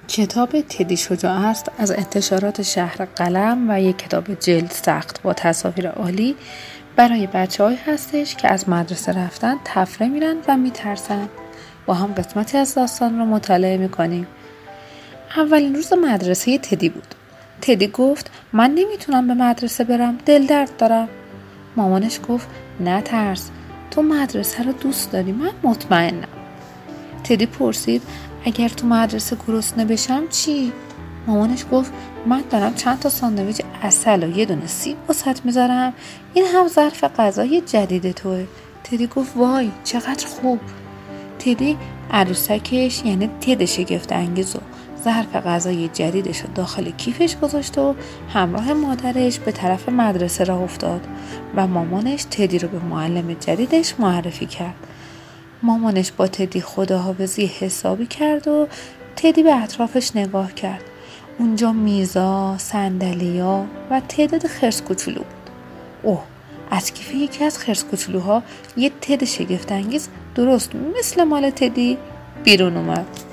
کتاب تدی شجاع است از انتشارات شهر قلم و یک کتاب جلد سخت با تصاویر عالی برای بچه‌هایی هستش که از مدرسه رفتن تفره میرن و میترسن. با هم قسمتی از داستان رو مطالعه میکنیم. اولین روز مدرسه تدی بود. تدی گفت من نمیتونم به مدرسه برم، دل درد دارم. مامانش گفت نه ترس، تو مدرسه رو دوست داری، من مطمئنم. تدی پرسید اگر تو مدرسه گرسنه بشم چی؟ مامانش گفت من دارم چند تا ساندویچ عسل و یه دونه سیب واسط میذارم، این هم ظرف غذای جدید توه. تدی گفت وای چقدر خوب. تدی عروسکش یعنی تد شگفت انگیزو ظرف غذای جدیدش رو داخل کیفش گذاشت و همراه مادرش به طرف مدرسه راه افتاد و مامانش تدی رو به معلم جدیدش معرفی کرد. مامانش با تدی خداحافظی حسابی کرد و تدی به اطرافش نگاه کرد. اونجا میزا، صندلی‌ها و تعداد خرس کوچولو بود. اوه، از کیف یکی از خرس کوچولوها یه تد شگفت انگیز درست مثل مال تدی بیرون اومد.